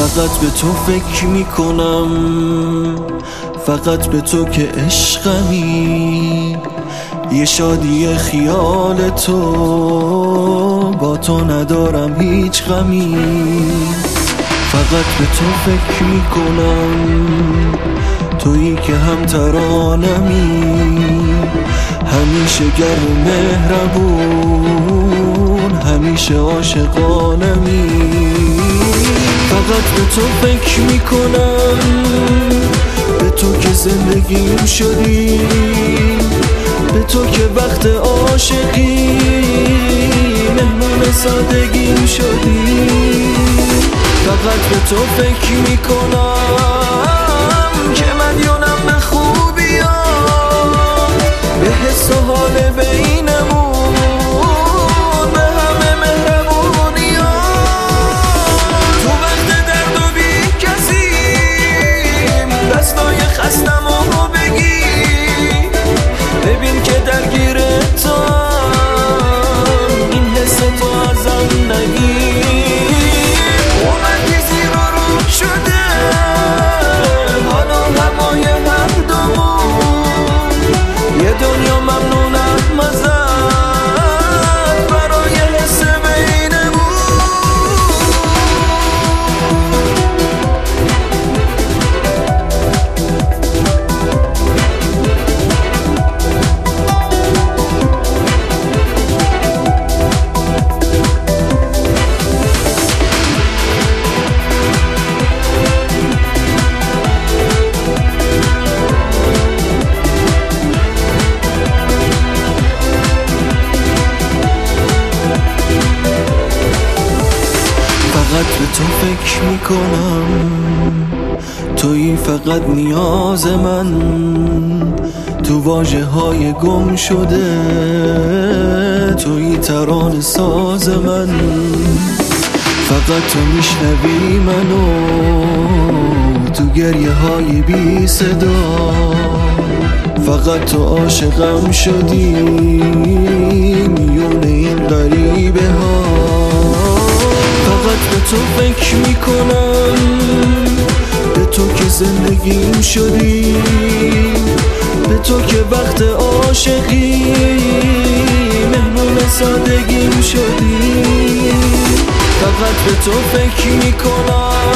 فقط به تو فکر میکنم، فقط به تو که عشقمی. یه شادی خیال تو، با تو ندارم هیچ غمی. فقط به تو فکر میکنم، تویی که هم ترانمی. همیشه گرم و مهربون، همیشه عاشقانمی. فقط به تو فکر میکنم، به تو که زندگیم شدی، به تو که وقت عاشقی مهمون سادگیم شدی. فقط به تو فکر میکنم که مدیونم به خوبیات، به حس و حال بینمون، به همه مهربونیات. تو وقت درد و بی کسیم، دستای خستمو بگیر، ببین که درگیر تو این حس تو ازم نگیر. اومدی زیرا رو شده حالا هوای هر دومون، یه دنیا ممنونم ازت برای حس بینمون. فقط به تو فکر میکنم، تویی فقط نیاز من. تو واژه های گم شده، تویی ترانه ساز من. فقط تو میشنوی منو تو گریه های بی صدا. فقط تو عاشقم شدی میون این غریبه ها. فقط به تو فکر میکنم، به تو که زندگیم شدی، به تو که وقت عاشقی مهمون سادگیم شدی. فقط به تو فکر میکنم